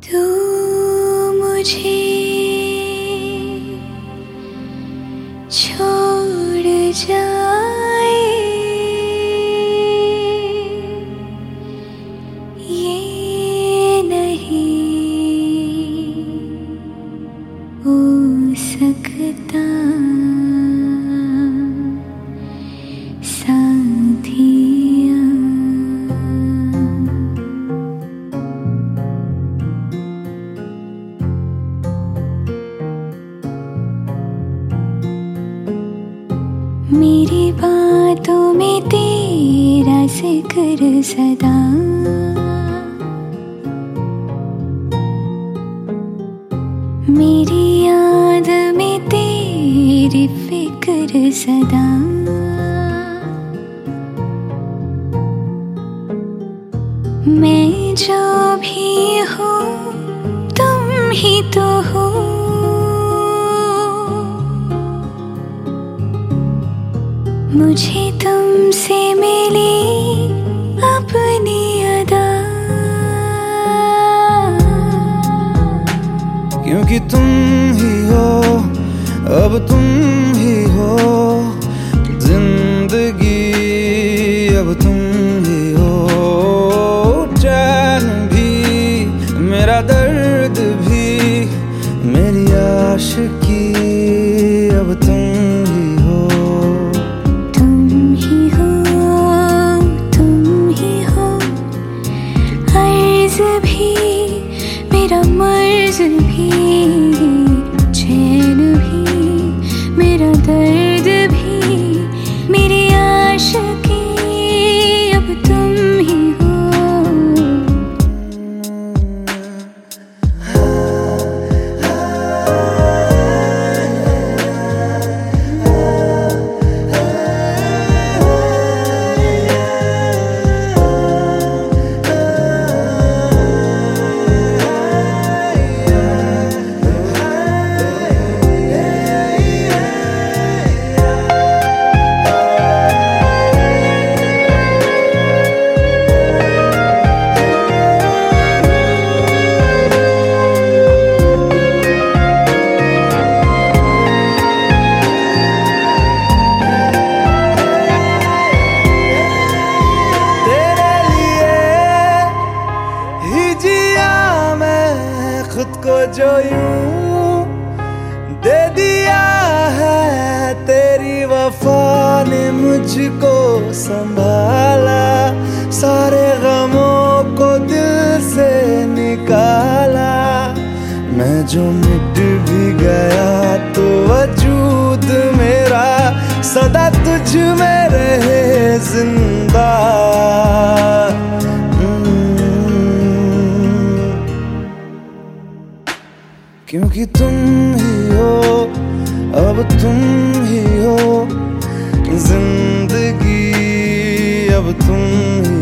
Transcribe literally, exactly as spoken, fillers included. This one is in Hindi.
तू मुझे छोड़ जाए ये नहीं हो सकता साथिया। मेरी बातों में तेरा जिक्र सदा, मेरी याद में तेरी फिक्र सदा। मैं जो भी हूँ तुम ही तो हो, मुझे तुमसे मिली अपनी अदा। क्योंकि तुम ही हो, अब तुम ही हो जिंदगी, अब तुम ही हो चैन भी, मेरा दर्द भी, मेरी आशिकी, अब तुम ही हो। तुम ही हो, तुम ही हो, अर्ज़ भी, मेरा मर्ज़ भी, चैन भी, मेरा दर्द भी, मेरी आशिकी, अब तुम ही हो। खुद को जो यूं दे दिया है, तेरी वफा ने मुझको संभाला, सारे गमों को दिल से निकाला। मैं जो मिट भी गया तो वजूद मेरा सदा तुझ में रहे जिंदा। क्योंकि तुम ही हो, अब तुम ही हो जिंदगी, अब तुम ही